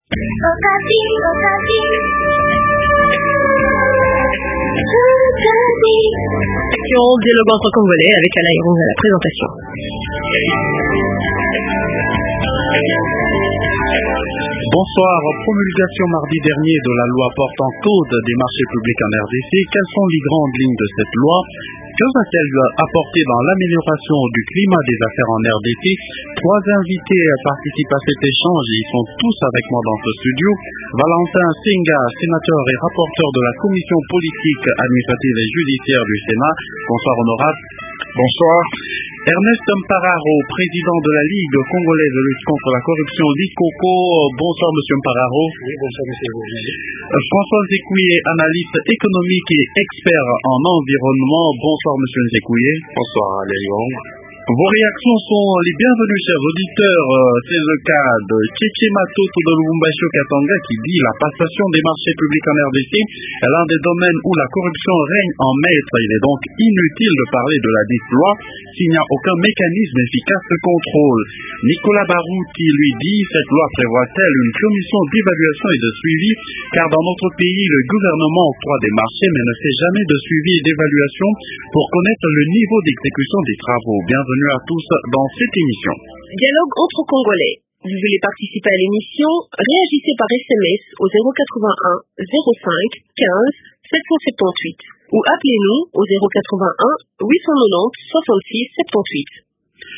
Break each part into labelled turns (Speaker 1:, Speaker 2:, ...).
Speaker 1: Dialogue entre Congolais avec Alain Héroux à la présentation.
Speaker 2: Bonsoir. Promulgation mardi dernier de la loi portant code des marchés publics en RDC. Quelles sont les grandes lignes de cette loi? Que va-t-elle apporter dans l'amélioration du climat des affaires en RDC? Trois invités participent à cet échange et ils sont tous avec moi dans ce studio. Valentin Senga, sénateur et rapporteur de la Commission politique, administrative et judiciaire du Sénat. Bonsoir honorable.
Speaker 3: Bonsoir.
Speaker 2: Ernest Mpararo, président de la Ligue congolaise de lutte contre la corruption, LICOCO. Bonsoir monsieur Mpararo.
Speaker 3: Oui, bonsoir monsieur Bourget.
Speaker 2: François Nzekouye, analyste économique et expert en environnement. Bonsoir monsieur Nzekouye.
Speaker 3: Bonsoir Léon.
Speaker 2: Vos réactions sont les bienvenues, chers auditeurs. C'est le cas de Tchétché Matoto de Lubumbashi Katanga qui dit la passation des marchés publics en RDC est l'un des domaines où la corruption règne en maître. Il est donc inutile de parler de la dite loi s'il n'y a aucun mécanisme efficace de contrôle. Nicolas Barouti lui dit cette loi prévoit-elle une commission d'évaluation et de suivi car dans notre pays le gouvernement octroie des marchés mais ne fait jamais de suivi et d'évaluation pour connaître le niveau d'exécution des travaux. Bienvenue à tous dans cette émission.
Speaker 1: Dialogue entre Congolais. Vous voulez participer à l'émission? Réagissez par SMS au 081 05 15 778 ou appelez-nous au 081 890 66 78.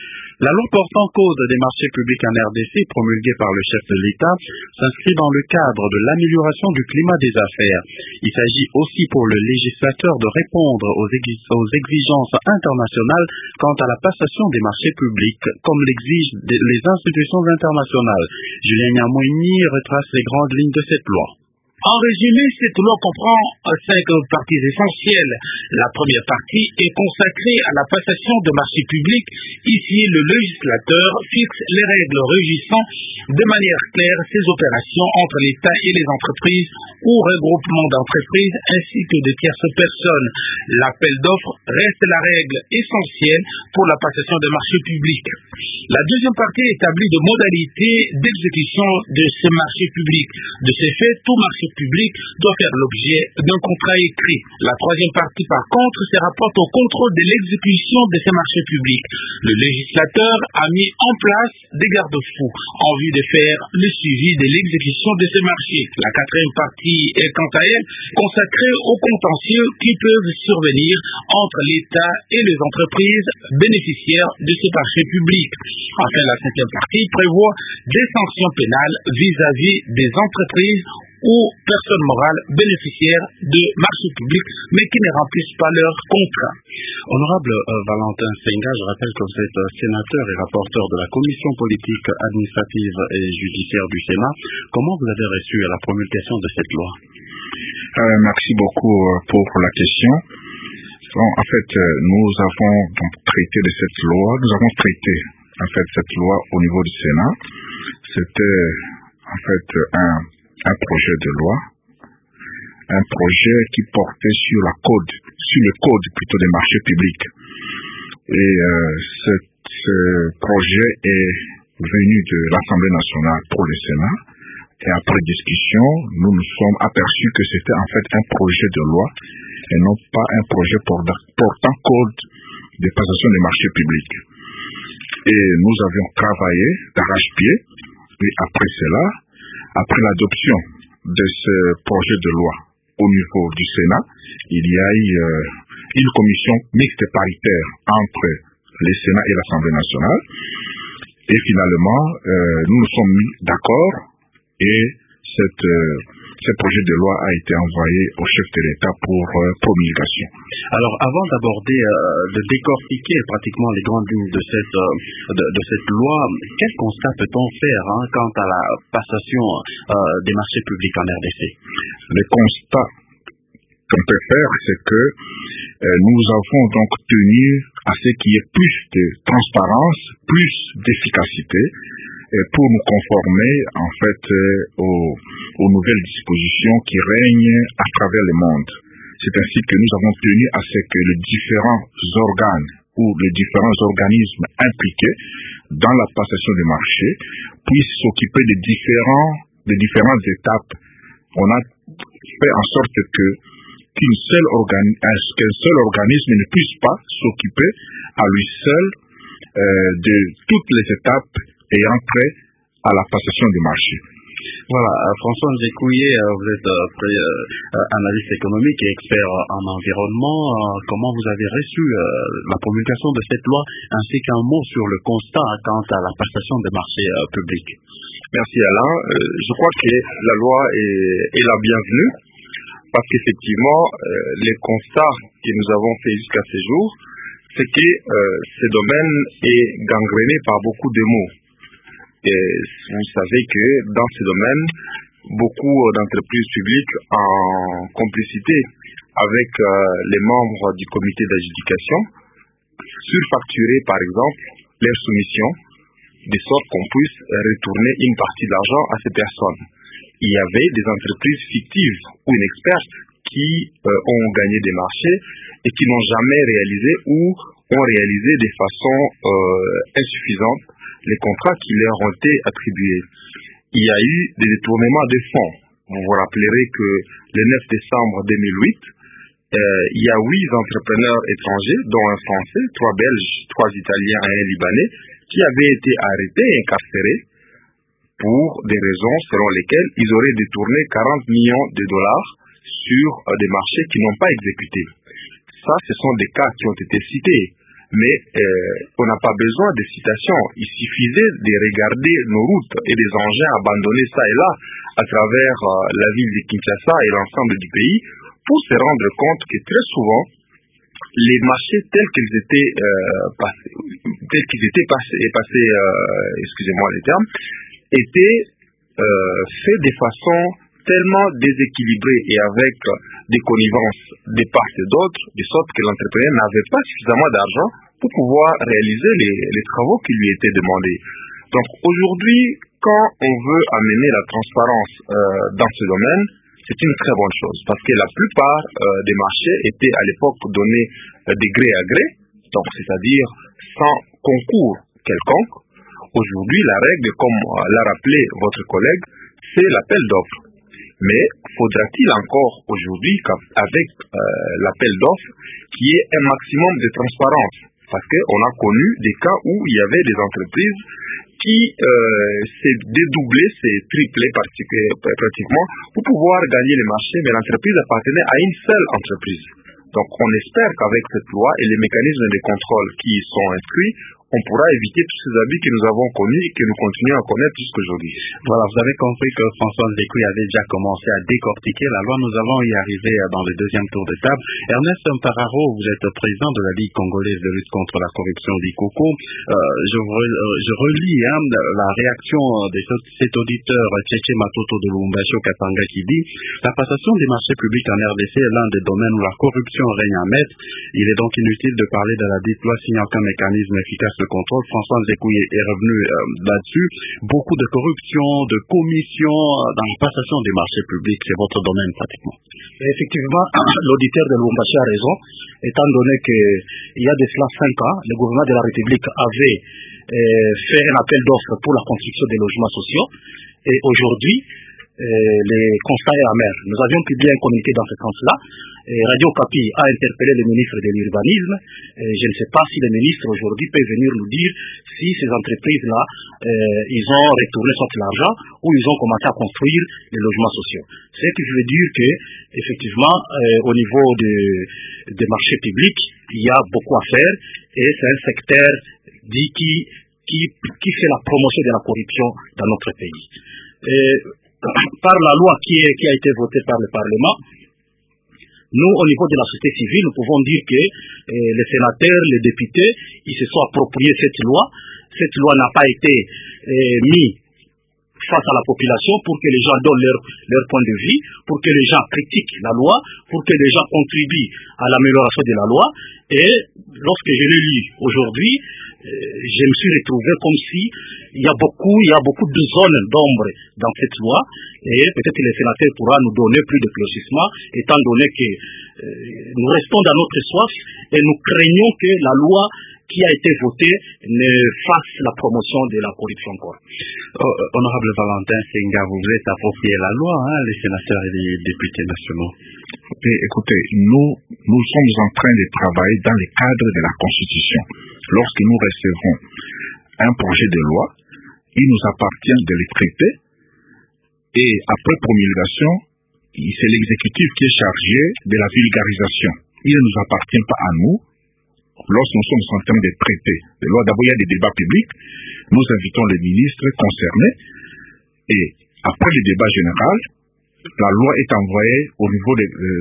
Speaker 2: La loi portant code des marchés publics en RDC, promulguée par le chef de l'État, s'inscrit dans le cadre de l'amélioration du climat des affaires. Il s'agit aussi pour le législateur de répondre aux exigences internationales quant à la passation des marchés publics, comme l'exigent les institutions internationales. Julien Niamoini retrace les grandes lignes de cette loi.
Speaker 4: En résumé, cette loi comprend 5 parties essentielles. La première partie est consacrée à la passation de marchés publics. Ici, le législateur fixe les règles régissant de manière claire ces opérations entre l'État et les entreprises ou regroupements d'entreprises ainsi que de tierces personnes. L'appel d'offres reste la règle essentielle pour la passation de marchés publics. La deuxième partie établit de modalités d'exécution de ces marchés publics. De ces faits, tout marché public doit faire l'objet d'un contrat écrit. La troisième partie, par contre, se rapporte au contrôle de l'exécution de ces marchés publics. Le législateur a mis en place des garde-fous en vue de faire le suivi de l'exécution de ces marchés. La quatrième partie est quant à elle consacrée aux contentieux qui peuvent survenir entre l'État et les entreprises bénéficiaires de ces marchés publics. Enfin, la cinquième partie prévoit des sanctions pénales vis-à-vis des entreprises ou personnes morales bénéficiaires de marchés publics mais qui ne remplissent pas leurs contrats.
Speaker 2: Honorable Valentin Senga, je rappelle que vous êtes sénateur et rapporteur de la Commission politique, administrative et judiciaire du Sénat. Comment vous avez reçu la promulgation de cette loi?
Speaker 3: Merci beaucoup pour la question. Bon, en fait, nous avons donc traité de cette loi. Nous avons traité en fait cette loi au niveau du Sénat. C'était en fait un projet de loi, un projet qui portait sur le code plutôt des marchés publics. Et ce projet est venu de l'Assemblée nationale pour le Sénat. Et après discussion, nous nous sommes aperçus que c'était en fait un projet de loi et non pas un projet portant code de passation des marchés publics. Et nous avions travaillé d'arrache-pied. Et après cela, après l'adoption de ce projet de loi au niveau du Sénat, il y a eu une commission mixte paritaire entre le Sénat et l'Assemblée nationale. Et finalement, nous nous sommes mis d'accord et ce projet de loi a été envoyé au chef de l'État pour promulgation.
Speaker 2: Alors, avant d'aborder, de décortiquer pratiquement les grandes lignes de cette loi, quel constat peut-on faire quant à la passation des marchés publics en RDC?
Speaker 3: Le constat qu'on peut faire, c'est que nous avons donc tenu à ce qu'il y ait plus de transparence, plus d'efficacité, pour nous conformer en fait aux nouvelles dispositions qui règnent à travers le monde. C'est ainsi que nous avons tenu à ce que les différents organes ou les différents organismes impliqués dans la passation des marchés puissent s'occuper des différents des différentes étapes, on a fait en sorte qu'un seul organisme ne puisse pas s'occuper à lui seul de toutes les étapes ayant trait à la passation du marché.
Speaker 2: Voilà, François Nzekouye, vous êtes analyste économique et expert en environnement. Comment vous avez reçu la promulgation de cette loi ainsi qu'un mot sur le constat quant à la passation des marchés publics?
Speaker 5: Merci Alain. Je crois que la loi est la bienvenue parce qu'effectivement, les constats que nous avons faits jusqu'à ce jour, c'est que ce domaine est gangréné par beaucoup de maux. Et vous savez que dans ce domaine, beaucoup d'entreprises publiques en complicité avec les membres du comité d'adjudication surfacturaient par exemple leurs soumissions de sorte qu'on puisse retourner une partie de l'argent à ces personnes. Il y avait des entreprises fictives ou inexpertes qui ont gagné des marchés et qui n'ont jamais réalisé ou ont réalisé de façon insuffisante les contrats qui leur ont été attribués. Il y a eu des détournements de fonds. Vous vous rappellerez que le 9 décembre 2008, il y a 8 entrepreneurs étrangers, dont un Français, 3 Belges, 3 Italiens et un Libanais, qui avaient été arrêtés et incarcérés pour des raisons selon lesquelles ils auraient détourné 40 millions de dollars sur des marchés qui n'ont pas exécuté. Ça, ce sont des cas qui ont été cités. Mais on n'a pas besoin de citations. Il suffisait de regarder nos routes et des engins abandonnés ça et là à travers la ville de Kinshasa et l'ensemble du pays pour se rendre compte que très souvent, les marchés tels qu'ils étaient passés, excusez-moi les termes, étaient faits de façon tellement déséquilibrée et avec des connivences de part et d'autre, de sorte que l'entrepreneur n'avait pas suffisamment d'argent pour pouvoir réaliser les travaux qui lui étaient demandés. Donc aujourd'hui, quand on veut amener la transparence dans ce domaine, c'est une très bonne chose, parce que la plupart des marchés étaient à l'époque donnés de gré à gré, donc c'est-à-dire sans concours quelconque. Aujourd'hui, la règle, comme l'a rappelé votre collègue, c'est l'appel d'offres. Mais faudra-t-il encore aujourd'hui, avec l'appel d'offres, qu'il y ait un maximum de transparence? Parce qu'on a connu des cas où il y avait des entreprises qui s'est dédoublé, s'est triplé pratiquement pour pouvoir gagner les marchés, mais l'entreprise appartenait à une seule entreprise. Donc on espère qu'avec cette loi et les mécanismes de contrôle qui y sont inscrits, on pourra éviter tous ces abus que nous avons connus et que nous continuons à connaître jusqu'aujourd'hui.
Speaker 2: Voilà, vous avez compris que François Nzekouye avait déjà commencé à décortiquer la loi. Nous allons y arriver dans le deuxième tour de table. Ernest Mpararo, vous êtes président de la Ligue congolaise de lutte contre la corruption d'Ikoko. Je relis la réaction de cet auditeur Tchétché Matoto de Lubumbashi Katanga qui dit « La passation des marchés publics en RDC est l'un des domaines où la corruption règne en maître. Il est donc inutile de parler de la dite loi sans aucun mécanisme efficace de contrôle. » François Nzekouye est revenu là-dessus. Beaucoup de corruption, de commission dans la passation des marchés publics, c'est votre domaine pratiquement.
Speaker 6: Effectivement, l'auditeur de Lubumbashi a raison, étant donné qu'il y a de cela 5 ans, le gouvernement de la République avait fait un appel d'offres pour la construction des logements sociaux. Et aujourd'hui, les constats est amer. Nous avions publié un communiqué dans ce sens-là. Radio Okapi a interpellé le ministre de l'Urbanisme. Je ne sais pas si le ministre aujourd'hui peut venir nous dire si ces entreprises-là, ils ont retourné soit l'argent ou ils ont commencé à construire les logements sociaux. C'est que je veux dire que, effectivement, au niveau des marchés publics, il y a beaucoup à faire et c'est un secteur dit qui fait la promotion de la corruption dans notre pays. Par la loi qui a été votée par le Parlement, nous, au niveau de la société civile, nous pouvons dire que les sénateurs, les députés, ils se sont appropriés cette loi. Cette loi n'a pas été mise face à la population pour que les gens donnent leur point de vue, pour que les gens critiquent la loi, pour que les gens contribuent à l'amélioration de la loi. Et lorsque je l'ai lu aujourd'hui, je me suis retrouvé comme si il y a beaucoup de zones d'ombre dans cette loi et peut-être le sénateur pourra nous donner plus d'éclaircissement étant donné que nous restons dans notre soif et nous craignons que la loi qui a été voté ne fasse la promotion de la corruption encore.
Speaker 2: Honorable Valentin Senga, vous voulez approprier la loi, les sénateurs et les députés nationaux.
Speaker 3: Écoutez, nous sommes en train de travailler dans le cadre de la Constitution. Lorsque nous recevons un projet de loi, il nous appartient de le traiter et après promulgation, c'est l'exécutif qui est chargé de la vulgarisation. Il ne nous appartient pas à nous. Lorsque nous sommes en train de traiter les lois, d'abord il y a des débats publics, nous invitons les ministres concernés et après le débat général, la loi est envoyée au niveau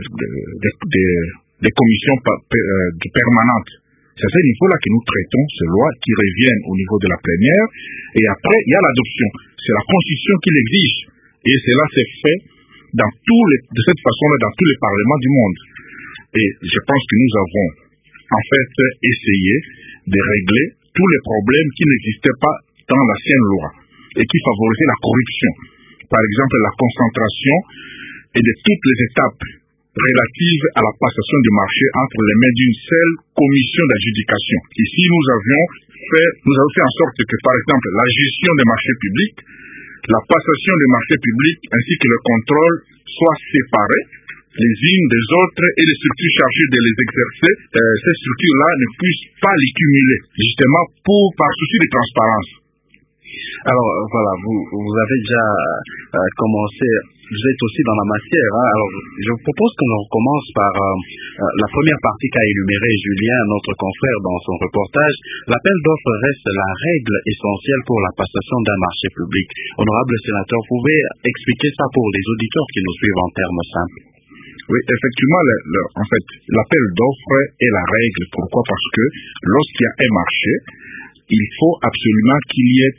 Speaker 3: des commissions permanentes. C'est à ce niveau-là que nous traitons ces lois qui reviennent au niveau de la plénière et après il y a l'adoption. C'est la Constitution qui l'exige et cela s'est fait de cette façon-là dans tous les parlements du monde. Et je pense que nous avons en fait essayé de régler tous les problèmes qui n'existaient pas dans l'ancienne loi et qui favorisaient la corruption. Par exemple, la concentration et de toutes les étapes relatives à la passation du marché entre les mains d'une seule commission d'adjudication. Ici, nous avons fait en sorte que, par exemple, la gestion des marchés publics, la passation des marchés publics ainsi que le contrôle soient séparés les unes des autres et les structures chargées de les exercer, ces structures-là ne puissent pas les cumuler, justement par souci de transparence.
Speaker 2: Alors voilà, vous avez déjà commencé, vous êtes aussi dans la matière. Alors je vous propose qu'on recommence par la première partie qu'a énumérée Julien, notre confrère, dans son reportage. L'appel d'offres reste la règle essentielle pour la passation d'un marché public. Honorable sénateur, vous pouvez expliquer ça pour les auditeurs qui nous suivent en termes simples?
Speaker 3: Oui, effectivement, en fait, l'appel d'offres est la règle. Pourquoi? Parce que lorsqu'il y a un marché, il faut absolument qu'il y ait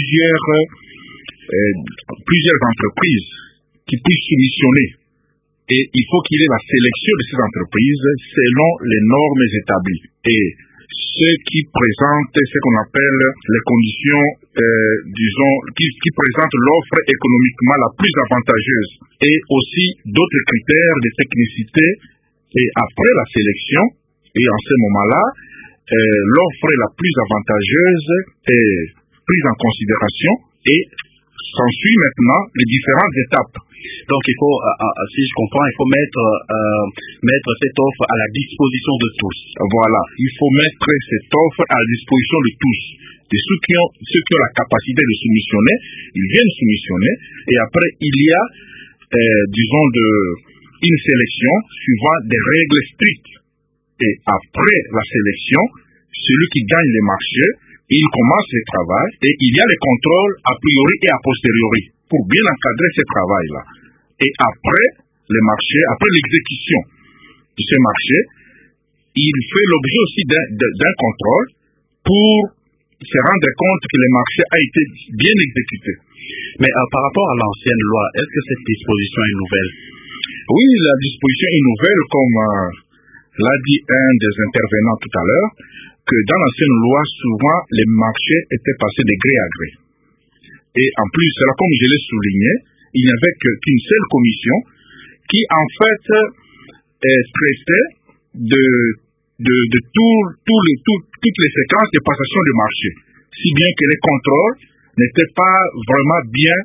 Speaker 3: plusieurs entreprises qui puissent soumissionner. Et il faut qu'il y ait la sélection de ces entreprises selon les normes établies. Et ceux qui présentent ce qu'on appelle les conditions, qui présentent l'offre économiquement la plus avantageuse. Et aussi d'autres critères de technicité. Et après la sélection, et en ce moment-là, l'offre la plus avantageuse est prise en considération et s'ensuit maintenant les différentes étapes.
Speaker 2: Donc il faut, si je comprends, il faut mettre cette offre à la disposition de tous.
Speaker 3: Voilà, il faut mettre cette offre à la disposition de tous. De ceux qui ont la capacité de soumissionner, ils viennent soumissionner et après il y a, une sélection suivant des règles strictes. Et après la sélection, celui qui gagne les marchés, il commence le travail et il y a les contrôles a priori et a posteriori pour bien encadrer ce travail-là. Et après les marchés, après l'exécution de ces marchés, il fait l'objet aussi d'un contrôle pour se rendre compte que le marché a été bien exécuté.
Speaker 2: Mais par rapport à l'ancienne loi, est-ce que cette disposition est nouvelle?
Speaker 3: Oui, la disposition est nouvelle, comme l'a dit un des intervenants tout à l'heure, que dans l'ancienne loi, souvent, les marchés étaient passés de gré à gré. Et en plus, comme je l'ai souligné, il n'y avait qu'une seule commission qui, en fait, traitait de toutes les séquences de passation de marché. Si bien que les contrôles n'étaient pas vraiment bien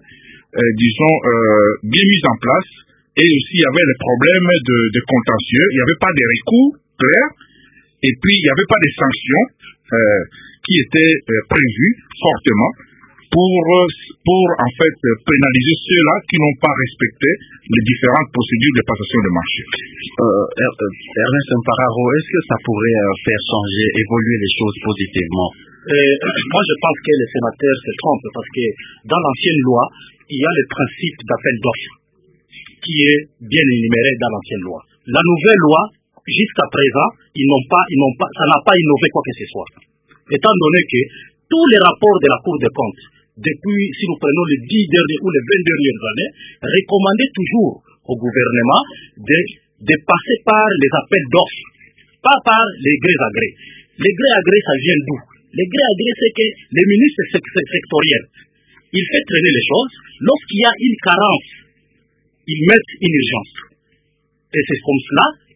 Speaker 3: mis en place. Et aussi, il y avait les problèmes de contentieux. Il n'y avait pas de recours clairs. Et puis, il n'y avait pas de sanctions qui étaient prévues fortement pour en fait pénaliser ceux-là qui n'ont pas respecté les différentes procédures de passation de marché.
Speaker 2: Ernest Mpararo, est-ce que ça pourrait faire changer, évoluer les choses positivement?
Speaker 6: Moi, je pense que les sénateurs se trompent parce que dans l'ancienne loi, il y a le principe d'appel d'offres qui est bien énuméré dans l'ancienne loi. La nouvelle loi, jusqu'à présent, ça n'a pas innové quoi que ce soit. Étant donné que tous les rapports de la Cour des comptes, depuis, si nous prenons les 10 derniers ou les 20 dernières années, recommandaient toujours au gouvernement de passer par les appels d'offres, pas par les grés à grés. Les grés à grés, ça vient d'où? Les grés à grés, c'est que les ministres sectoriels, ils font traîner les choses. Lorsqu'il y a une carence, ils mettent une urgence. Et c'est comme cela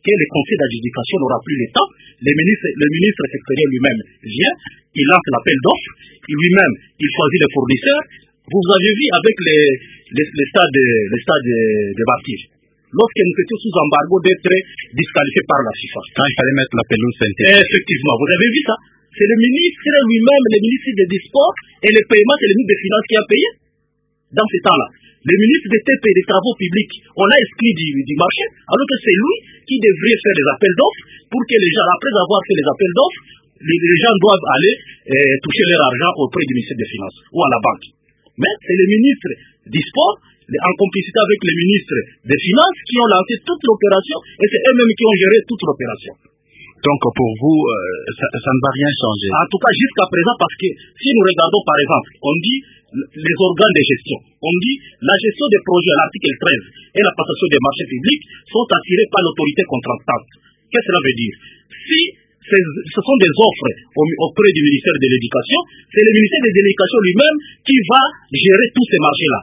Speaker 6: que le conseil d'adjudication n'aura plus le temps. Le ministre sectoriel lui-même vient, il lance l'appel d'offres, lui-même, il choisit les fournisseurs. Vous avez vu avec les stades de Bartige, lorsque nous étions sous embargo d'être disqualifiés par la FIFA.
Speaker 2: Quand il fallait mettre la pelouse synthétique.
Speaker 6: Effectivement, vous avez vu ça? C'est le ministre lui-même, le ministre des Sports, et le paiement, c'est le ministre des Finances qui a payé dans ce temps-là. Le ministre des TP, des Travaux Publics, on l'a exclu du marché, alors que c'est lui qui devrait faire des appels d'offres pour que les gens, après avoir fait les appels d'offres, les gens doivent aller toucher leur argent auprès du ministère des Finances ou à la banque. Mais c'est le ministre du Sport, en complicité avec le ministre des Finances, qui ont lancé toute l'opération et c'est eux-mêmes qui ont géré toute l'opération.
Speaker 2: Donc pour vous, ça ne va rien changer.
Speaker 6: En tout cas, jusqu'à présent, parce que si nous regardons par exemple, on dit les organes de gestion, on dit la gestion des projets à l'article 13 et la passation des marchés publics sont assurés par l'autorité contractante. Qu'est-ce que cela veut dire? Si ce sont des offres auprès du ministère de l'Éducation, c'est le ministère de l'Éducation lui-même qui va gérer tous ces marchés-là.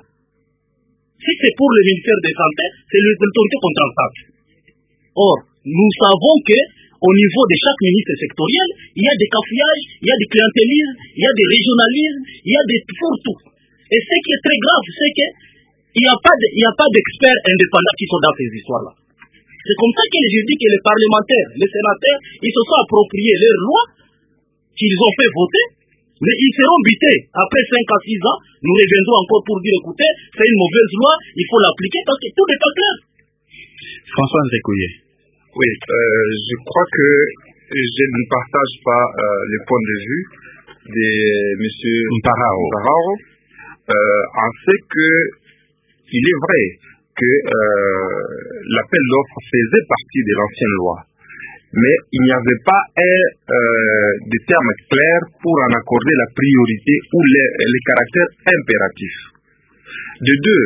Speaker 6: Si c'est pour le ministère de la Santé, c'est l'autorité contractante. Or, nous savons que au niveau de chaque ministre sectoriel, il y a des cafouillages, il y a des clientélismes, il y a des régionalismes, il y a des pour-tout. Et ce qui est très grave, c'est qu'il n'y a pas d'experts indépendants qui sont dans ces histoires-là. C'est comme ça que je dis que les parlementaires, les sénateurs, ils se sont appropriés leurs lois qu'ils ont fait voter, mais ils seront butés. Après 5 à 6 ans, nous reviendrons encore pour dire, écoutez, c'est une mauvaise loi, il faut l'appliquer parce que tout n'est pas clair.
Speaker 2: François Nzekouye.
Speaker 5: Oui, je crois que je ne partage pas les points de vue de M. Mparao, en ce que il est vrai que l'appel d'offres faisait partie de l'ancienne loi, mais il n'y avait pas de termes clairs pour en accorder la priorité ou les caractères impératifs. De deux,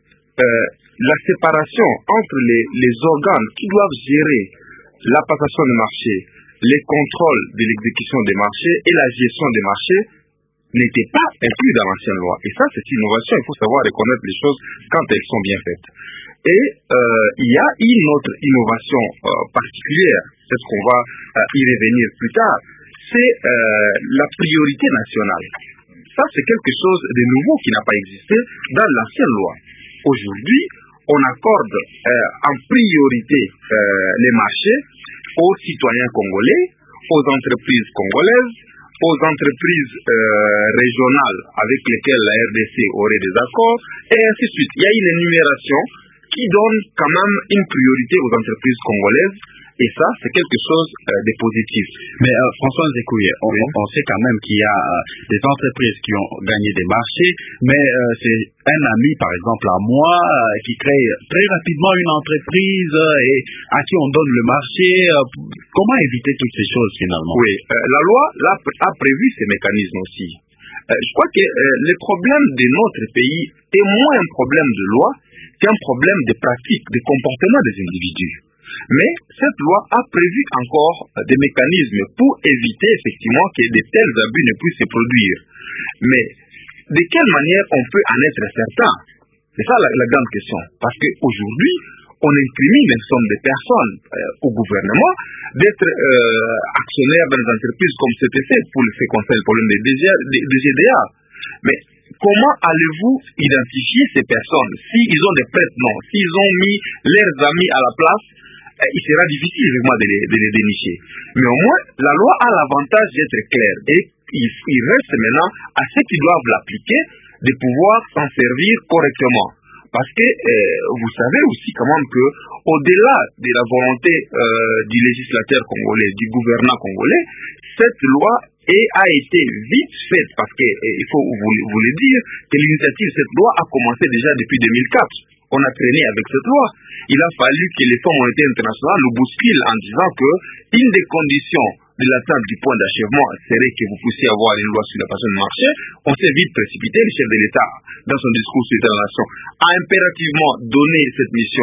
Speaker 5: la séparation entre les organes qui doivent gérer la passation des marchés, les contrôles de l'exécution des marchés et la gestion des marchés n'était pas inclus dans l'ancienne loi. Et ça, c'est une innovation. Il faut savoir reconnaître les choses quand elles sont bien faites. Et il y a une autre innovation particulière, c'est ce qu'on va y revenir plus tard, c'est la priorité nationale. Ça, c'est quelque chose de nouveau qui n'a pas existé dans l'ancienne loi. Aujourd'hui, on accorde en priorité les marchés aux citoyens congolais, aux entreprises congolaises, aux entreprises régionales avec lesquelles la RDC aurait des accords, et ainsi de suite. Il y a une énumération qui donne quand même une priorité aux entreprises congolaises, et ça, c'est quelque chose de positif.
Speaker 2: Mais François Nzekouye, on sait quand même qu'il y a des entreprises qui ont gagné des marchés, mais c'est un ami, par exemple, à moi, qui crée très rapidement une entreprise et à qui on donne le marché. Comment éviter toutes ces choses, finalement?
Speaker 5: Oui, la loi a prévu ces mécanismes aussi. Je crois que le problème de notre pays est moins un problème de loi qu'un problème de pratique, de comportement des individus. Mais cette loi a prévu encore des mécanismes pour éviter effectivement que de tels abus ne puissent se produire. Mais de quelle manière on peut en être certain? C'est ça la grande question. Parce qu'aujourd'hui, on incrimine une somme de personnes au gouvernement d'être actionnaires dans des entreprises comme CTC pour ce qui concerne le problème des GDA. Mais comment allez-vous identifier ces personnes? S'ils ont des prête-noms, s'ils ont mis leurs amis à la place, il sera difficile vraiment de les dénicher. Mais au moins, la loi a l'avantage d'être claire. Et il reste maintenant à ceux qui doivent l'appliquer de pouvoir s'en servir correctement. Parce que vous savez aussi quand même que au-delà de la volonté du législateur congolais, du gouvernement congolais, cette loi a été vite faite parce que il faut vous le dire que l'initiative de cette loi a commencé déjà depuis 2004. On a traîné avec cette loi. Il a fallu que les Fonds monétaires internationaux nous bousculent en disant que une des conditions de l'atteinte du point d'achèvement serait que vous puissiez avoir une loi sur la passation de marché. On s'est vite précipité. Le chef de l'État, dans son discours sur l'état de la nation, a impérativement donné cette mission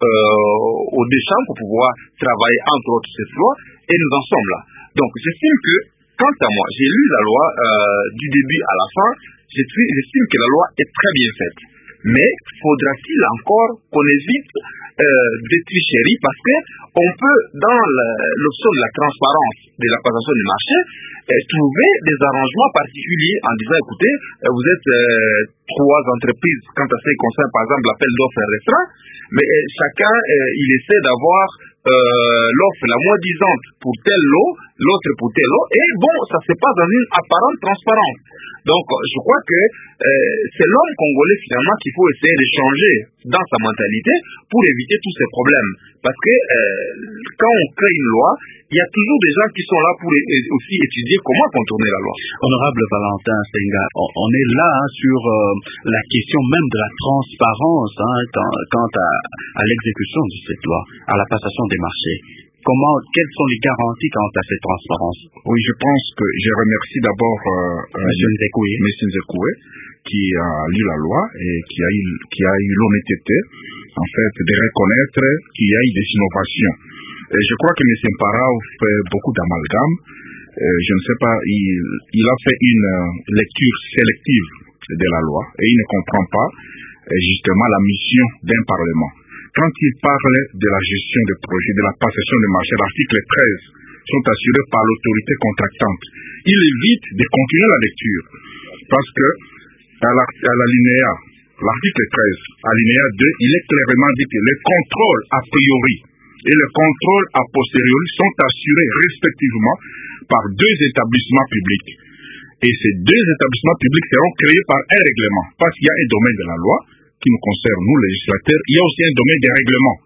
Speaker 5: aux deux chambres pour pouvoir travailler entre autres cette loi, et nous en sommes là. Donc j'estime que, quant à moi, j'ai lu la loi du début à la fin, j'estime que la loi est très bien faite. Mais faudra-t-il encore qu'on évite des tricheries, parce que on peut, dans l'option de la transparence de la passation du marché, trouver des arrangements particuliers en disant, écoutez, vous êtes 3 entreprises quant à ce qui concerne par exemple l'appel d'offres restreint, mais chacun il essaie d'avoir l'offre la moins disante pour tel lot, l'autre pour tel lot, et bon, ça se passe dans une apparente transparence. Donc, je crois que c'est l'homme congolais finalement qu'il faut essayer de changer dans sa mentalité pour éviter tous ces problèmes. Parce que quand on crée une loi, il y a toujours des gens qui sont là pour aussi étudier comment contourner la loi.
Speaker 2: Honorable Valentin Senga, on est là sur la question même de la transparence quant à l'exécution de cette loi, à la passation des marchés. Quelles sont les garanties quant à cette transparence?
Speaker 3: Oui, je pense que je remercie d'abord
Speaker 2: M.
Speaker 3: Nzekoué qui a lu la loi et qui a eu l'honnêteté, en fait, de reconnaître qu'il y a eu des innovations. Et je crois que M. Mpara fait beaucoup d'amalgames. Je ne sais pas, il a fait une lecture sélective de la loi et il ne comprend pas justement la mission d'un Parlement. Quand il parle de la gestion des projets, de la passation des marchés, l'article 13 sont assurés par l'autorité contractante. Il évite de continuer la lecture parce que à l'alinéa, l'article 13, alinéa 2, il est clairement dit que les contrôles a priori et le contrôle a posteriori sont assurés respectivement par 2 établissements publics. Et ces 2 établissements publics seront créés par un règlement, parce qu'il y a un domaine de la loi qui nous concerne, nous, législateurs, il y a aussi un domaine des règlements.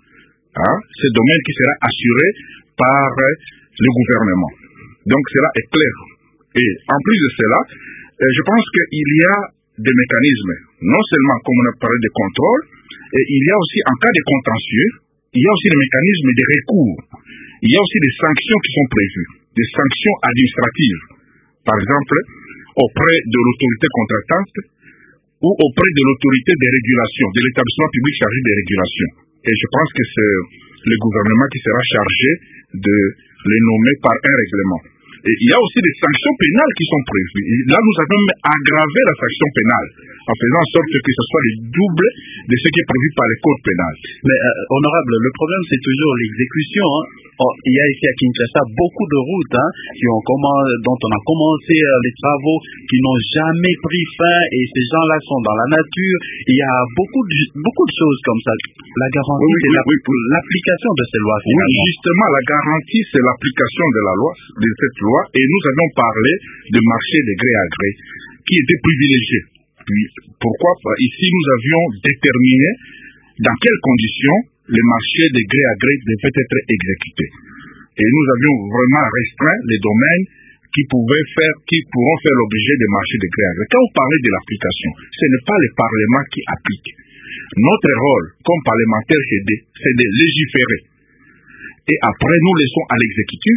Speaker 3: Ce domaine qui sera assuré par le gouvernement. Donc cela est clair. Et en plus de cela, je pense qu'il y a des mécanismes, non seulement comme on a parlé de contrôle, et il y a aussi en cas de contentieux, il y a aussi des mécanismes de recours. Il y a aussi des sanctions qui sont prévues, des sanctions administratives. Par exemple, auprès de l'autorité contractante ou auprès de l'autorité de régulation, de l'établissement public chargé des régulations. Et je pense que c'est le gouvernement qui sera chargé de les nommer par un règlement. Et il y a aussi des sanctions pénales qui sont prévues. Et là, nous avons aggravé la sanction pénale en faisant en sorte que ce soit le double de ce qui est prévu par les codes pénals.
Speaker 2: Mais honorable, le problème c'est toujours l'exécution. Il y a ici à Kinshasa beaucoup de routes dont on a commencé les travaux qui n'ont jamais pris fin et ces gens-là sont dans la nature. Il y a beaucoup de choses comme ça. La garantie, c'est l'application de ces lois.
Speaker 3: Oui, justement, la garantie, c'est l'application de la loi, de cette loi, et nous avions parlé de marché de gré à gré, qui était privilégié. Puis, pourquoi ici, nous avions déterminé dans quelles conditions les marchés de gré à gré devaient être exécutés. Et nous avions vraiment restreint les domaines qui pourront faire l'objet des marchés de gré à gré. Quand vous parlez de l'application, ce n'est pas le Parlement qui applique. Notre rôle, comme parlementaire, c'est de légiférer. Et après, nous laissons à l'exécutif,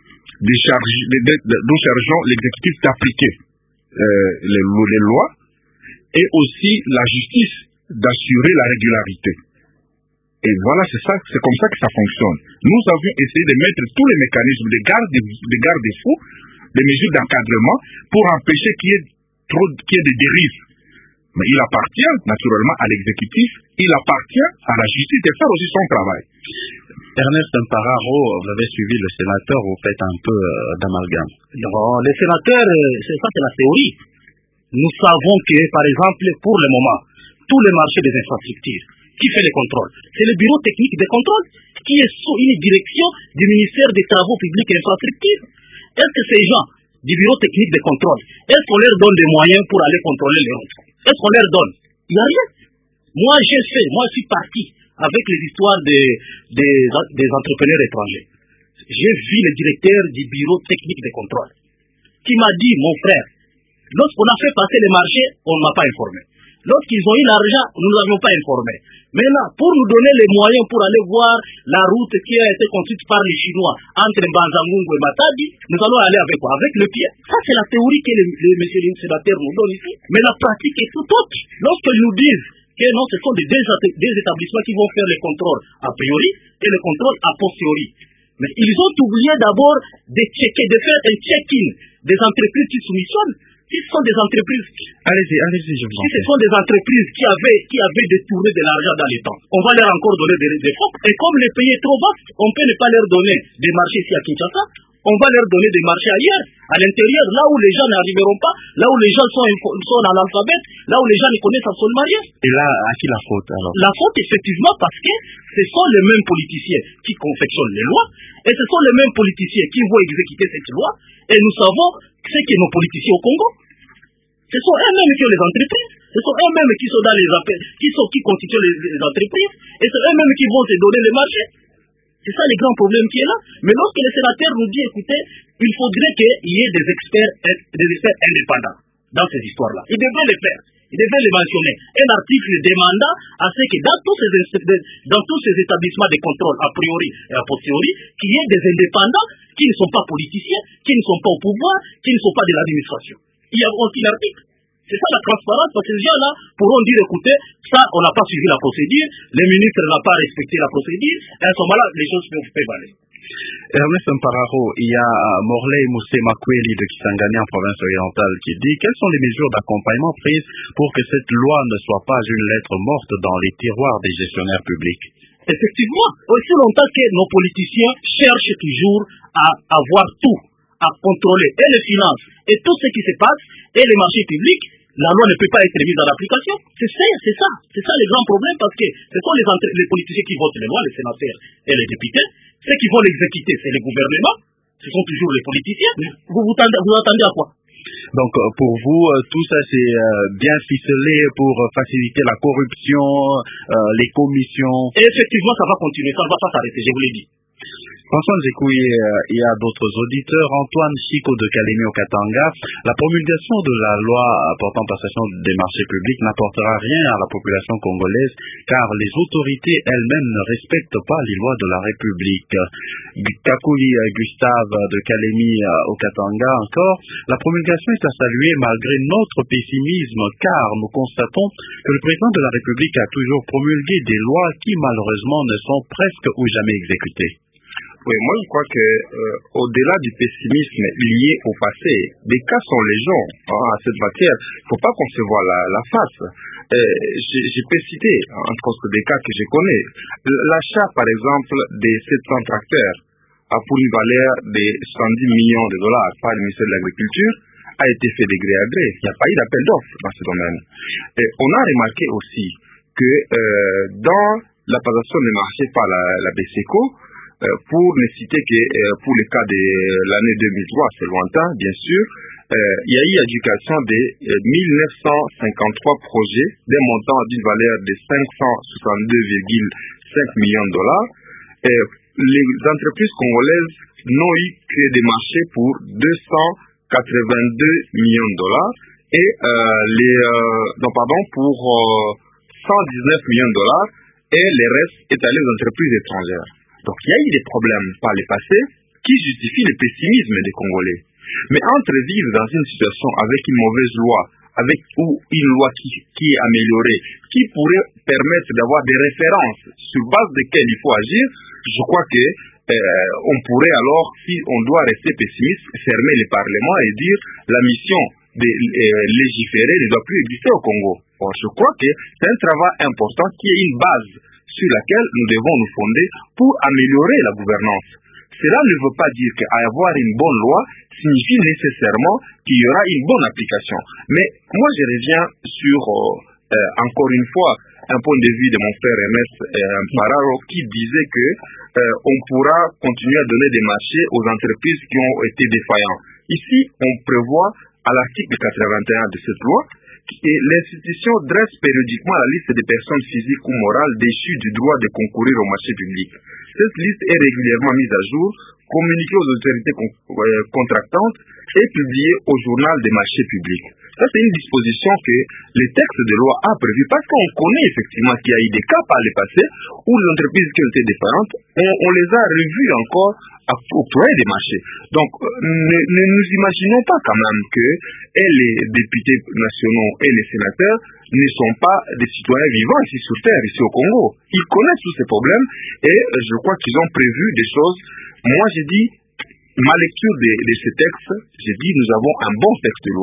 Speaker 3: nous chargeons l'exécutif d'appliquer les lois et aussi la justice d'assurer la régularité. Et voilà, c'est comme ça que ça fonctionne. Nous avions essayé de mettre tous les mécanismes de garde-fous, des mesures d'encadrement pour empêcher qu'il y ait des dérives. Mais il appartient naturellement à l'exécutif, il appartient à la justice de faire aussi son travail.
Speaker 2: Ernest Mpararo, vous avez suivi le sénateur, vous faites un peu d'amalgame.
Speaker 6: Non, les sénateurs, c'est la théorie. Nous savons que, par exemple, pour le moment, tous les marchés des infrastructures, qui fait les contrôles? C'est le bureau technique des contrôles qui est sous une direction du ministère des Travaux publics et infrastructures. Est-ce que ces gens du bureau technique des contrôles, est-ce qu'on leur donne des moyens pour aller contrôler les routes? Est-ce qu'on leur donne? Il n'y a rien. Moi, je suis parti avec les histoires des entrepreneurs étrangers. J'ai vu le directeur du bureau technique des contrôles qui m'a dit, mon frère, lorsqu'on a fait passer les marchés, on ne m'a pas informé. Lorsqu'ils ont eu l'argent, nous ne nous avions pas informé. Maintenant, pour nous donner les moyens pour aller voir la route qui a été construite par les Chinois entre Mbanzangungu et Matadi, nous allons aller avec quoi? Avec le pied. Ça, c'est la théorie que les messieurs les sénateurs nous donnent ici. Mais la pratique est tout autre. Lorsqu'ils nous disent que non, ce sont des établissements qui vont faire les contrôles a priori et les contrôles a posteriori. Mais ils ont oublié d'abord de faire un check-in des entreprises qui soumissionnent. Si ce sont des entreprises,
Speaker 2: allez-y, je vous en
Speaker 6: si ce sont des entreprises qui avaient détourné de l'argent dans les temps, on va leur encore donner des fonds. Et comme le pays est trop vaste, on peut ne pas leur donner des marchés ici à Kinshasa, on va leur donner des marchés ailleurs, à l'intérieur, là où les gens n'arriveront pas, là où les gens sont analphabètes, là où les gens ne connaissent absolument rien.
Speaker 2: Et là, à qui la faute alors?
Speaker 6: La faute, effectivement, parce que ce sont les mêmes politiciens qui confectionnent les lois, et ce sont les mêmes politiciens qui vont exécuter cette loi, et nous savons ce que nos politiciens au Congo. Ce sont eux-mêmes qui ont les entreprises, ce sont eux-mêmes qui sont dans les affaires, qui constituent les entreprises, et c'est eux-mêmes qui vont se donner les marchés. C'est ça le grand problème qui est là. Mais lorsque les sénateurs nous disent, écoutez, il faudrait qu'il y ait des experts indépendants dans ces histoires-là. Ils devraient les faire. Ils devraient les mentionner. Un article demandant à ce que dans tous ces établissements de contrôle, a priori et a posteriori, qu'il y ait des indépendants qui ne sont pas politiciens, qui ne sont pas au pouvoir, qui ne sont pas de l'administration. Il n'y a aucun article. C'est ça la transparence, parce que ces gens-là pourront dire, écoutez, ça, on n'a pas suivi la procédure, le ministre n'a pas respecté la procédure, et à ce moment-là, les choses peuvent aller.
Speaker 2: Ernest Mpararo, il y a Morley Moussé Makweli de Kisangani en province orientale qui dit quelles sont les mesures d'accompagnement prises pour que cette loi ne soit pas une lettre morte dans les tiroirs des gestionnaires publics.
Speaker 6: Effectivement, aussi longtemps que nos politiciens cherchent toujours à avoir tout, à contrôler et les finances et tout ce qui se passe et les marchés publics, la loi ne peut pas être mise en application. C'est ça le grand problème, parce que ce sont les politiciens qui votent les lois, les sénateurs et les députés. Ceux qui vont l'exécuter, c'est le gouvernement, ce sont toujours les politiciens. Vous attendez à quoi?
Speaker 2: Donc pour vous, tout ça c'est bien ficelé pour faciliter la corruption, les commissions.
Speaker 6: Et effectivement, ça va continuer, ça ne va pas s'arrêter, je vous l'ai dit.
Speaker 2: François Nzekouye, il y a d'autres auditeurs. Antoine Chico de Kalemi au Katanga. La promulgation de la loi portant passation des marchés publics n'apportera rien à la population congolaise car les autorités elles-mêmes ne respectent pas les lois de la République. Kakouyi Gustave de Kalemi au Katanga encore. La promulgation est à saluer malgré notre pessimisme car nous constatons que le président de la République a toujours promulgué des lois qui malheureusement ne sont presque ou jamais exécutées.
Speaker 5: Oui, moi je crois que au-delà du pessimisme lié au passé, des cas sont légion à cette matière. Il ne faut pas qu'on se voit la face. Je peux citer, entre autres des cas que je connais, l'achat par exemple des 700 tracteurs pour une valeur de 110 millions de dollars par le ministère de l'Agriculture a été fait de gré à gré. Il n'y a pas eu d'appel d'offres dans ce domaine. Et on a remarqué aussi que dans la passation des marchés par la BCECO, pour ne citer que pour le cas de l'année 2003, c'est lointain, bien sûr, il y a eu adjudication de 1953 projets d'un montant d'une valeur de 562,5 millions de dollars. Les entreprises congolaises n'ont eu que des marchés pour 282 millions de dollars et pour 119 millions de dollars, et le reste est allé aux entreprises étrangères. Donc il y a eu des problèmes par le passé qui justifient le pessimisme des Congolais. Mais entre vivre dans une situation avec une mauvaise loi, ou une loi qui est améliorée, qui pourrait permettre d'avoir des références sur base desquelles il faut agir, je crois que on pourrait alors, si on doit rester pessimiste, fermer le Parlement et dire la mission de légiférer ne doit plus exister au Congo. Or, je crois que c'est un travail important qui est une base sur laquelle nous devons nous fonder pour améliorer la gouvernance. Cela ne veut pas dire qu'avoir une bonne loi signifie nécessairement qu'il y aura une bonne application. Mais moi, je reviens sur, encore une fois, un point de vue de mon frère Ernest Mpararo qui disait que on pourra continuer à donner des marchés aux entreprises qui ont été défaillantes. Ici, on prévoit à l'article 81 de cette loi que l'institution dresse périodiquement la liste des personnes physiques ou morales déchues du droit de concourir au marché public. Cette liste est régulièrement mise à jour, communiquée aux autorités contractantes et publiée au journal des marchés publics. Ça, c'est une disposition que les textes de loi a prévu parce qu'on connaît effectivement qu'il y a eu des cas par le passé où les entreprises qui ont été défaillantes, on les a revues encore à octroyer des marchés. Donc, ne nous imaginons pas quand même que les députés nationaux et les sénateurs ne sont pas des citoyens vivants ici sur Terre, ici au Congo. Ils connaissent tous ces problèmes et je crois qu'ils ont prévu des choses. Moi, j'ai dit, ma lecture de ces textes, j'ai dit, nous avons un bon texte de loi.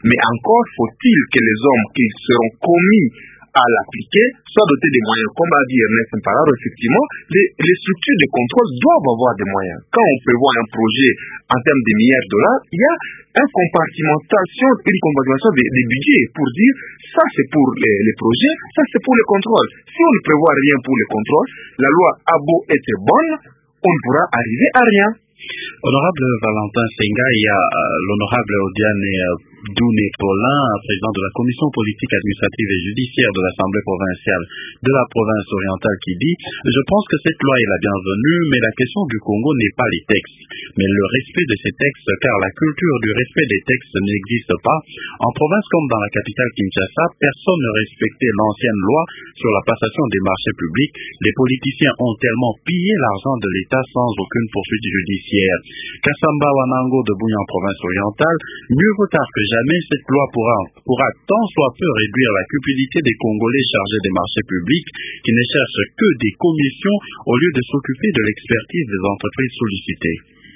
Speaker 5: Mais encore faut-il que les hommes qui seront commis à l'appliquer soient dotés des moyens. Comme a dit Ernest Mpararo, effectivement, les structures de contrôle doivent avoir des moyens. Quand on prévoit un projet en termes de milliards de dollars, il y a une compartimentation des budgets pour dire ça c'est pour les projets, ça c'est pour les contrôles. Si on ne prévoit rien pour les contrôles, la loi a beau être bonne, on ne pourra arriver à rien.
Speaker 2: Honorable Valentin Senga, il y a l'honorable Odiane Douné Paulin, président de la commission politique, administrative et judiciaire de l'Assemblée provinciale de la province orientale, qui dit « Je pense que cette loi est la bienvenue, mais la question du Congo n'est pas les textes, mais le respect de ces textes, car la culture du respect des textes n'existe pas. En province comme dans la capitale Kinshasa, personne ne respectait l'ancienne loi sur la passation des marchés publics. Les politiciens ont tellement pillé l'argent de l'État sans aucune poursuite judiciaire. Kassamba Wanango de Bouillon en province orientale, mieux vaut tard que jamais, cette loi pourra tant soit peu réduire la cupidité des Congolais chargés des marchés publics qui ne cherchent que des commissions au lieu de s'occuper de l'expertise des entreprises sollicitées. »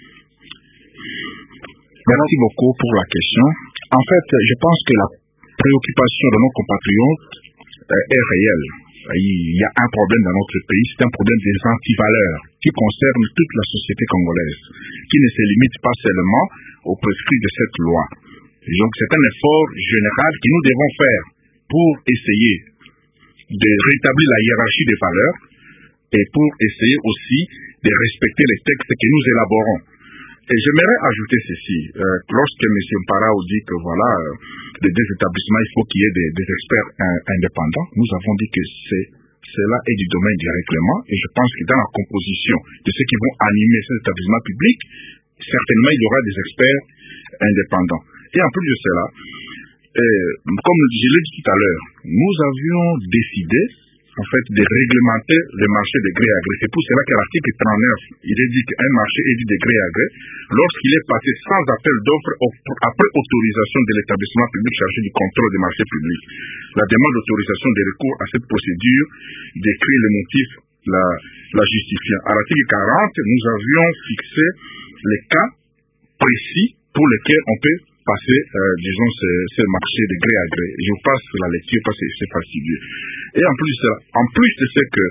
Speaker 3: Merci beaucoup pour la question. En fait, je pense que la préoccupation de nos compatriotes est réelle. Il y a un problème dans notre pays, c'est un problème des antivaleurs qui concerne toute la société congolaise, qui ne se limite pas seulement aux prescrits de cette loi. Donc c'est un effort général que nous devons faire pour essayer de rétablir la hiérarchie des valeurs et pour essayer aussi de respecter les textes que nous élaborons. Et j'aimerais ajouter ceci. Lorsque M. Mparao dit que voilà, les deux établissements, il faut qu'il y ait des experts indépendants, nous avons dit que cela est du domaine du règlement et je pense que dans la composition de ceux qui vont animer ces établissements publics, certainement il y aura des experts indépendants. Et en plus de cela, comme je l'ai dit tout à l'heure, nous avions décidé en fait de réglementer le marché de gré à gré. C'est pour cela qu'à l'article 39, il est dit qu'un marché est dit de gré à gré lorsqu'il est passé sans appel d'offres après autorisation de l'établissement public chargé du contrôle des marchés publics. La demande d'autorisation des recours à cette procédure décrit le motif la justifiant. À l'article 40, nous avions fixé les cas précis pour lesquels on peut passer, disons, ce marché de gré à gré. Je passe la lecture parce que c'est fastidieux. Et en plus de ce que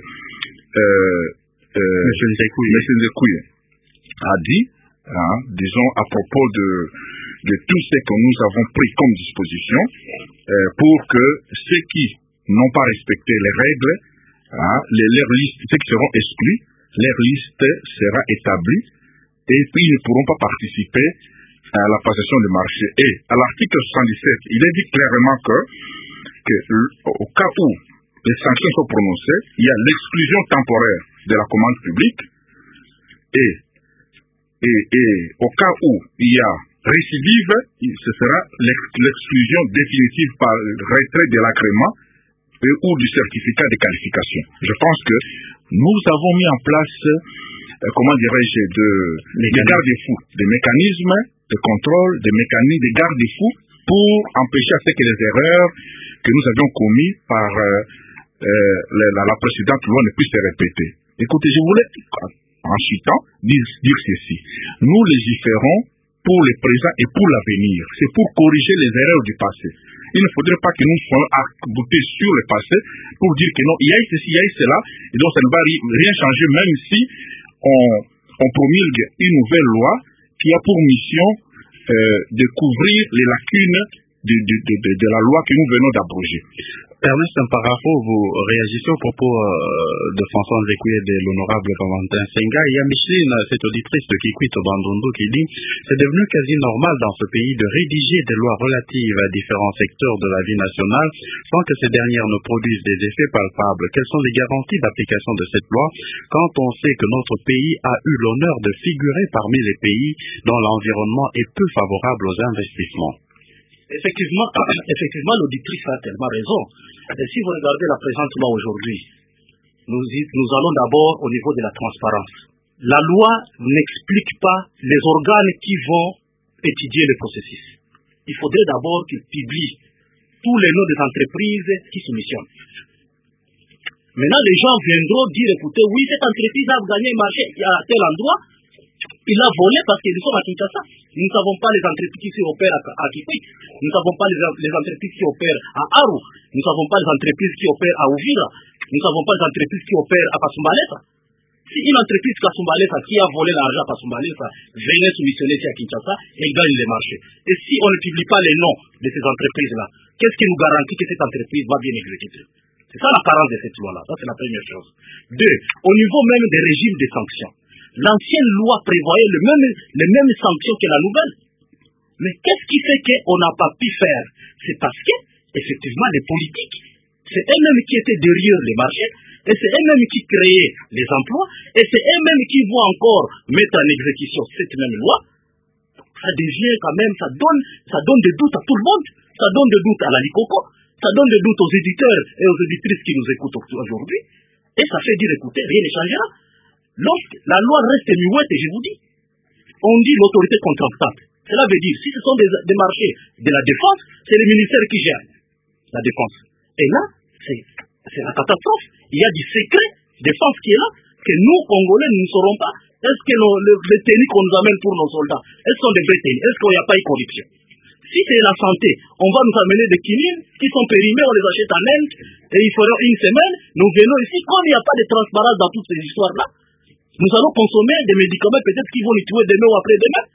Speaker 3: M. Nzekouye a dit, disons, à propos de tout ce que nous avons pris comme disposition pour que ceux qui n'ont pas respecté les règles, leurs listes, ceux qui seront exclus, leur liste sera établie et puis ils ne pourront pas participer à la passation du marché. Et à l'article 77, il est dit clairement que au cas où les sanctions sont prononcées, il y a l'exclusion temporaire de la commande publique et au cas où il y a récidive, ce sera l'exclusion définitive par retrait de l'agrément ou du certificat de qualification. Je pense que nous avons mis en place, comment dirais-je, des garde-fous, des mécanismes de contrôle, des mécanismes de garde-fous pour empêcher à ce que les erreurs que nous avions commises par la précédente loi ne puissent se répéter. Écoutez, je voulais, en citant, dire ceci. Nous légiférons pour le présent et pour l'avenir. C'est pour corriger les erreurs du passé. Il ne faudrait pas que nous soyons arc-boutés sur le passé pour dire que non, il y a ceci, il y a cela, et donc ça ne va rien changer, même si on promulgue une nouvelle loi qui a pour mission de couvrir les lacunes de la loi que nous venons d'abroger.
Speaker 2: Ernest Mpararo, vous réagissez au propos de François Nzekouye et de l'honorable Valentin Senga. Il y a Micheline, cette auditrice de Kikwit Bandondo, qui dit « C'est devenu quasi normal dans ce pays de rédiger des lois relatives à différents secteurs de la vie nationale sans que ces dernières ne produisent des effets palpables. Quelles sont les garanties d'application de cette loi quand on sait que notre pays a eu l'honneur de figurer parmi les pays dont l'environnement est peu favorable aux investissements ?»
Speaker 6: Effectivement, l'auditrice a tellement raison. Et si vous regardez la présente loi aujourd'hui, nous allons d'abord au niveau de la transparence. La loi n'explique pas les organes qui vont étudier le processus. Il faudrait d'abord qu'ils publient tous les noms des entreprises qui soumissionnent. Maintenant, les gens viendront dire, écoutez, oui, cette entreprise a gagné un marché à tel endroit, Il a volé parce que nous sommes à Kinshasa. Nous ne savons pas les entreprises qui opèrent à Kikwit. Nous ne savons pas les entreprises qui opèrent à Aru. Nous ne savons pas les entreprises qui opèrent à Uvira. Nous ne savons pas les entreprises qui opèrent à Kasumbalesa. Si une entreprise Kasumbalesa qui a volé l'argent à Kasumbalesa venait soumissionner ici à Kinshasa, elle gagne les marchés. Et si on ne publie pas les noms de ces entreprises-là, qu'est-ce qui nous garantit que cette entreprise va bien exécuter? C'est ça l'apparence de cette loi-là. Ça, c'est la première chose. Deux, au niveau même des régimes de sanctions. L'ancienne loi prévoyait les mêmes sanctions que la nouvelle. Mais qu'est-ce qui fait qu'on n'a pas pu faire? C'est parce que, effectivement, les politiques, c'est eux-mêmes qui étaient derrière les marchés, et c'est eux-mêmes qui créaient les emplois, et c'est eux-mêmes qui vont encore mettre en exécution cette même loi. Ça devient quand même, ça donne des doutes à tout le monde. Ça donne des doutes à la Likoko, ça donne des doutes aux éditeurs et aux éditrices qui nous écoutent aujourd'hui. Et ça fait dire, écoutez, rien ne changera. Lorsque la loi reste muette, et je vous dis, on dit l'autorité contractante. Cela veut dire, si ce sont des marchés de la défense, c'est le ministère qui gère la défense. Et là, c'est la catastrophe. Il y a du secret défense qui est là, que nous, Congolais, nous ne saurons pas. Est-ce que les tenues qu'on nous amène pour nos soldats, est-ce qu'on des vraies tenues? Est-ce qu'il n'y a pas eu corruption? Si c'est la santé, on va nous amener des kinines qui sont périmés, on les achète en Inde, et ils feront une semaine, nous venons ici, comme il n'y a pas de transparence dans toutes ces histoires-là, nous allons consommer des médicaments peut-être qui vont nous tuer demain ou après-demain.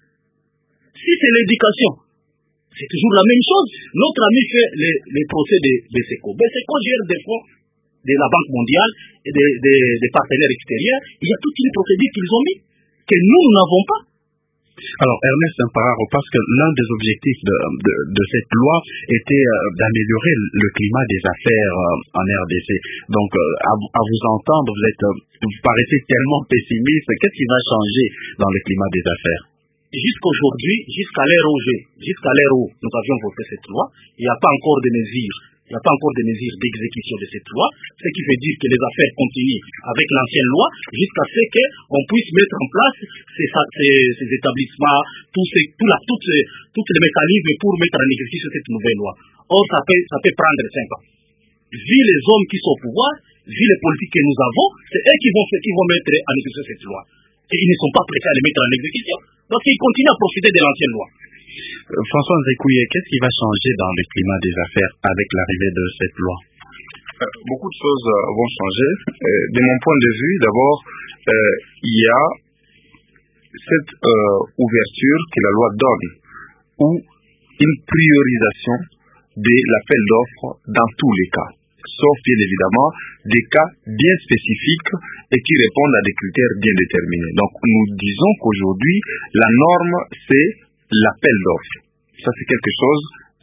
Speaker 6: Si c'est l'éducation, c'est toujours la même chose. Notre ami fait les procès de BSECO. BSECO gère des fonds de la Banque mondiale et des partenaires extérieurs. Il y a toute une procédure qu'ils ont mis, que nous n'avons pas.
Speaker 2: Alors, Ernest Impararo, parce que l'un des objectifs de cette loi était d'améliorer le climat des affaires en RDC. Donc, à vous entendre, vous paraissez tellement pessimiste. Qu'est-ce qui va changer dans le climat des affaires?
Speaker 6: Jusqu'aujourd'hui, jusqu'à l'heure où nous avions voté cette loi, il n'y a pas encore de mesures. Il n'y a pas encore de mesures d'exécution de cette loi, ce qui veut dire que les affaires continuent avec l'ancienne loi jusqu'à ce qu'on puisse mettre en place ces établissements, tous les mécanismes pour mettre en exécution cette nouvelle loi. Or, ça peut prendre 5 ans. Vu les hommes qui sont au pouvoir, vu les politiques que nous avons, c'est eux qui vont mettre en exécution cette loi. Et ils ne sont pas prêts à les mettre en exécution. Donc, ils continuent à profiter de l'ancienne loi.
Speaker 2: François Nzekouye, qu'est-ce qui va changer dans le climat des affaires avec l'arrivée de cette loi?
Speaker 5: Beaucoup de choses vont changer. De mon point de vue, d'abord, il y a cette ouverture que la loi donne, ou une priorisation de l'appel d'offres dans tous les cas, sauf bien évidemment des cas bien spécifiques et qui répondent à des critères bien déterminés. Donc nous disons qu'aujourd'hui, la norme, c'est l'appel d'offres. Ça, c'est quelque chose,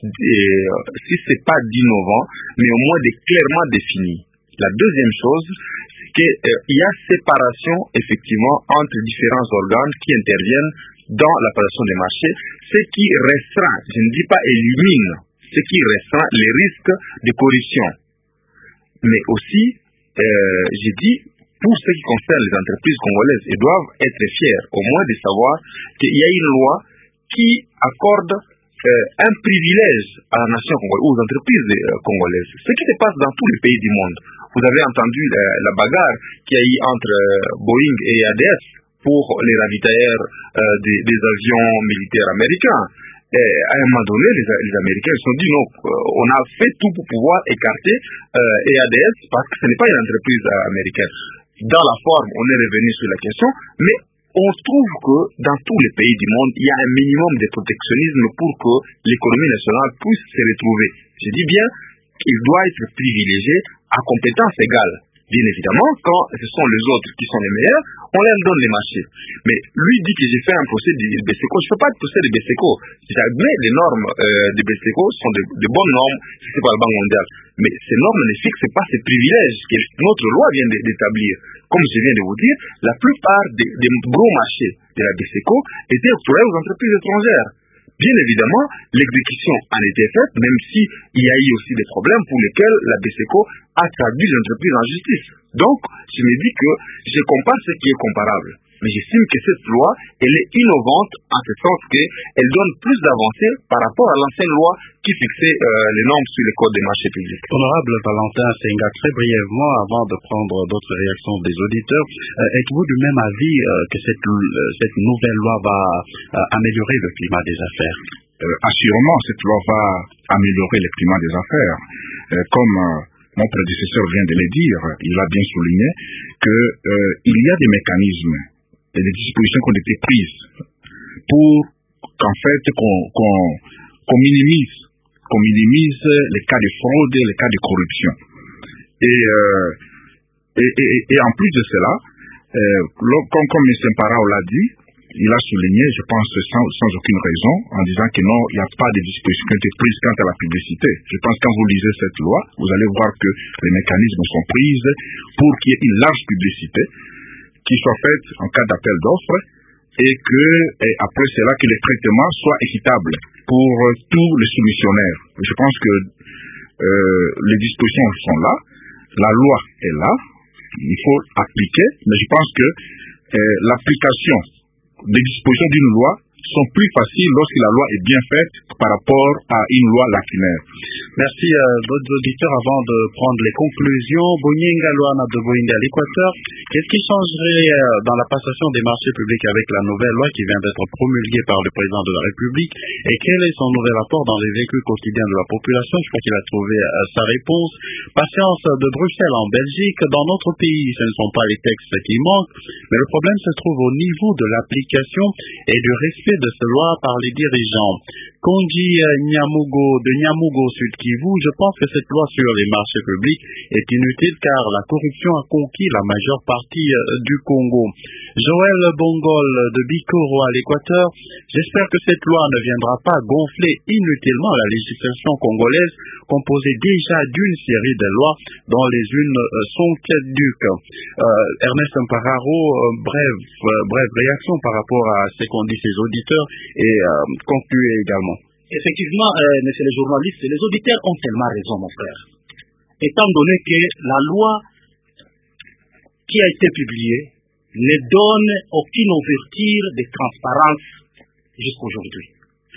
Speaker 5: si ce n'est pas d'innovant, mais au moins de clairement défini. La deuxième chose, c'est qu'il y a séparation, effectivement, entre différents organes qui interviennent dans l'appellation des marchés, ce qui restreint, je ne dis pas élimine, ce qui restreint les risques de corruption. Mais aussi, j'ai dit, pour ce qui concerne les entreprises congolaises, elles doivent être fières, au moins de savoir qu'il y a une loi qui accorde un privilège à la nation congolaise, aux entreprises congolaises. Ce qui se passe dans tous les pays du monde. Vous avez entendu la bagarre qu'il y a eu entre Boeing et ADS pour les ravitailleurs des avions militaires américains. À un moment donné, les Américains se sont dit non, on a fait tout pour pouvoir écarter EADS parce que ce n'est pas une entreprise américaine. Dans la forme, on est revenu sur la question, mais on trouve que dans tous les pays du monde, il y a un minimum de protectionnisme pour que l'économie nationale puisse se retrouver. Je dis bien qu'il doit être privilégié à compétences égales. Bien évidemment, quand ce sont les autres qui sont les meilleurs, on leur donne les marchés. Mais lui dit que j'ai fait un procès de BSECO. Je ne fais pas de procès de BSECO. J'admets les normes de BSECO sont de bonnes normes fixées par la Banque mondiale. Mais ces normes ne fixent pas ces privilèges que notre loi vient d'établir. Comme je viens de vous dire, la plupart des gros marchés de la BSECO étaient octroyés aux entreprises étrangères. Bien évidemment, l'exécution en était faite, même s'il y a eu aussi des problèmes pour lesquels la BSECO a traduit l'entreprise en justice. Donc, je me dis que je compare ce qui est comparable. Mais j'estime que cette loi, elle est innovante en ce sens qu'elle donne plus d'avancées par rapport à l'ancienne loi qui fixait les normes sur les codes des marchés publics.
Speaker 2: Honorable Valentin Senga, très brièvement, avant de prendre d'autres réactions des auditeurs, êtes-vous du même avis que cette nouvelle loi va améliorer le climat des affaires?
Speaker 3: Assurément, cette loi va améliorer le climat des affaires. Comme mon prédécesseur vient de le dire, il a bien souligné qu'il y a des mécanismes et des dispositions qui ont été prises pour qu'on minimise les cas de fraude et les cas de corruption. Et en plus de cela, comme M. Parao l'a dit, il a souligné, je pense sans aucune raison, en disant que non, il n'y a pas de dispositions qui ont été prises quant à la publicité. Je pense que quand vous lisez cette loi, vous allez voir que les mécanismes sont pris pour qu'il y ait une large publicité qui soit faite en cas d'appel d'offres et après cela que les traitements soient équitables pour tous les soumissionnaires. Je pense que les dispositions sont là, la loi est là, il faut appliquer, mais je pense que l'application des dispositions d'une loi sont plus faciles lorsque la loi est bien faite par rapport à une loi lacunaire.
Speaker 2: Merci à d'autres auditeurs. Avant de prendre les conclusions, Bonyinga Luana de Boïnga à l'Équateur, qu'est-ce qui changerait dans la passation des marchés publics avec la nouvelle loi qui vient d'être promulguée par le président de la République, et quel est son nouvel apport dans les vécus quotidiens de la population? Je crois qu'il a trouvé sa réponse. Patience de Bruxelles en Belgique. Dans notre pays, ce ne sont pas les textes qui manquent, mais le problème se trouve au niveau de l'application et du respect de cette loi par les dirigeants. Konji Nyamugo de Nyamugo Sud Kivu, je pense que cette loi sur les marchés publics est inutile car la corruption a conquis la majeure partie du Congo. Joël Bongol de Bikoro à l'Équateur, j'espère que cette loi ne viendra pas gonfler inutilement la législation congolaise composée déjà d'une série de lois dont les unes sont caduques. Ernest Mpararo, brève réaction par rapport à ce qu'ont dit ses auditeurs et concluez également.
Speaker 6: Effectivement, messieurs les journalistes, les auditeurs ont tellement raison, mon frère. Étant donné que la loi qui a été publiée ne donne aucune ouverture de transparence jusqu'aujourd'hui.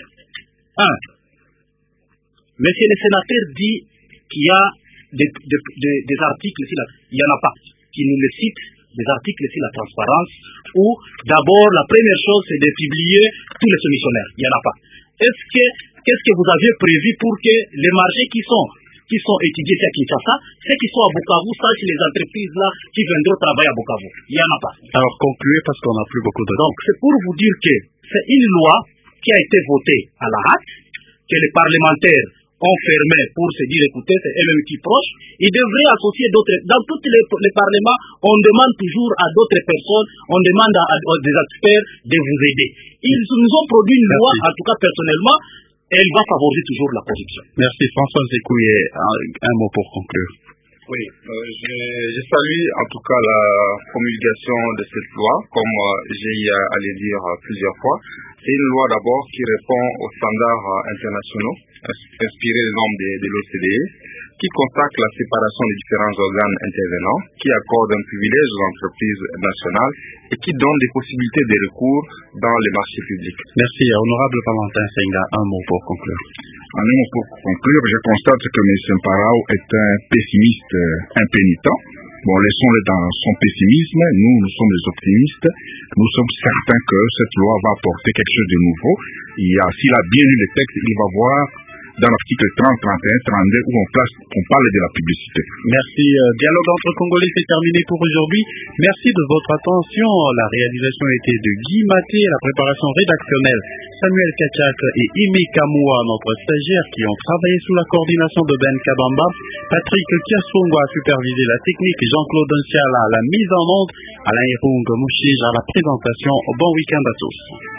Speaker 6: Monsieur le sénateur dit qu'il y a des articles, il n'y en a pas, qui nous le citent, des articles sur la transparence, où d'abord la première chose c'est de publier tous les soumissionnaires. Il n'y en a pas. Qu'est-ce que vous avez prévu pour que les marchés qui sont étudiés à Kinshasa, ceux qui sont à Bukavu, sachent les entreprises là qui viendront travailler à Bukavu? Il n'y en a pas.
Speaker 2: Alors concluez parce qu'on n'a plus beaucoup de temps.
Speaker 6: Donc c'est pour vous dire que c'est une loi qui a été votée à la hâte, que les parlementaires ont fermé pour se dire écoutez, c'est eux-mêmes qui proches. Ils devraient associer d'autres. Dans tous les parlements, on demande toujours à d'autres personnes, on demande à des experts de vous aider. Ils nous ont produit une loi, en tout cas personnellement, elle va favoriser toujours la corruption.
Speaker 2: Merci. François Zekouye, un mot pour conclure.
Speaker 5: Oui, je salue en tout cas la promulgation de cette loi, comme j'ai eu à le dire plusieurs fois. C'est une loi d'abord qui répond aux standards internationaux, inspirés des normes de l'OCDE, qui consacre la séparation des différents organes intervenants, qui accorde un privilège aux entreprises nationales et qui donne des possibilités de recours dans les marchés publics.
Speaker 2: Merci. Honorable Valentin Senga, un mot pour conclure.
Speaker 3: Un mot pour conclure, je constate que M. Parao est un pessimiste impénitent. Bon, laissons-le dans son pessimisme. Nous sommes des optimistes. Nous sommes certains que cette loi va apporter quelque chose de nouveau. S'il a bien lu le texte, il va voir dans l'article 30, 31, 32 où on parle de la publicité.
Speaker 2: Merci. Dialogue entre Congolais, c'est terminé pour aujourd'hui. Merci de votre attention. La réalisation était de Guy Maté, la préparation rédactionnelle Samuel Kachak et Imi Kamoua, notre stagiaire, qui ont travaillé sous la coordination de Ben Kabamba. Patrick Kiasongo a supervisé la technique, Jean-Claude Nsiala à la mise en onde, Alain Hirung Mouchige à la présentation. Bon week-end à tous.